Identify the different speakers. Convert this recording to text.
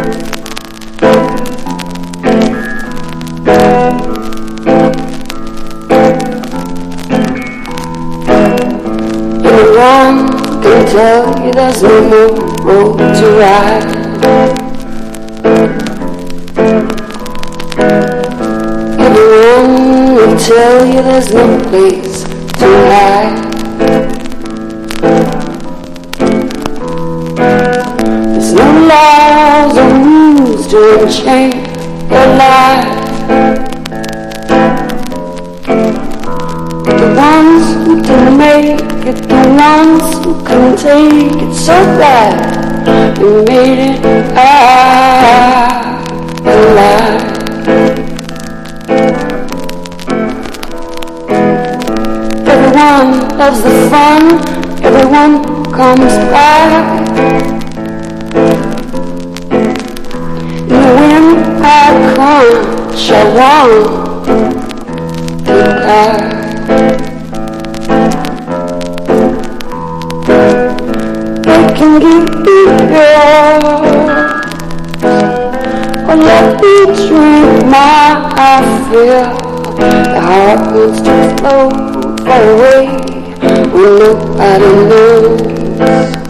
Speaker 1: Everyone can tell you there's no more road to ride. Everyone will tell you there's no place to hide. There's no laws or rules to enchain your life. The ones who can make it, the ones who can take it so bad, you made it alive. Everyone loves the fun, everyone comes back. When I come, shall want to die. They can give you yours, or let me drink my fill. The heart wants to flow far away when nobody knows.